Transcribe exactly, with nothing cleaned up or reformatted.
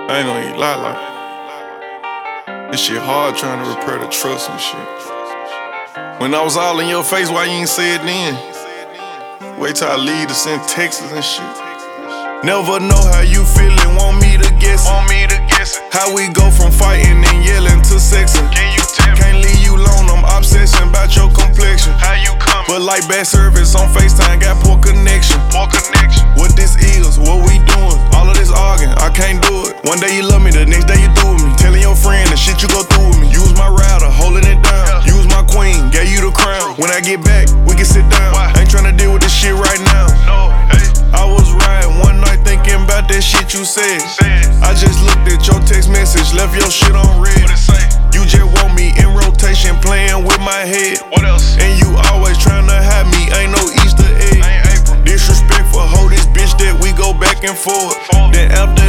I ain't gonna eat lie like this shit hard trying to repair the trust and shit. When I was all in your face, why you ain't say it then? Wait till I leave to send texts and shit. Never know how you feelin', want me to guess it. Want me to guess it. How we go from fighting and yelling to sexing. Can you tell me? Can't leave you alone, I'm obsessing about your complexion. How you coming? But like bad service on FaceTime, got poor connection. Poor connection. What this is, what we doing, all of this arguing, I can't do it. One day you love me, the next day you through with me. Telling your friend the shit you go through with me. Use my router, holding it down. Yeah. Use my queen, gave you the crown. When I get back, we can sit down. Why? Ain't tryna deal with this shit right now. No, hey. I was riding one night thinking about that shit you said. Said. I just looked at your text message, left your shit on red. What it say? You just want me in rotation, playing with my head. What else? And you always tryna hide me, ain't no Easter egg. Ain't April. Disrespectful, hold this bitch that we go back and forth. Forth. Then after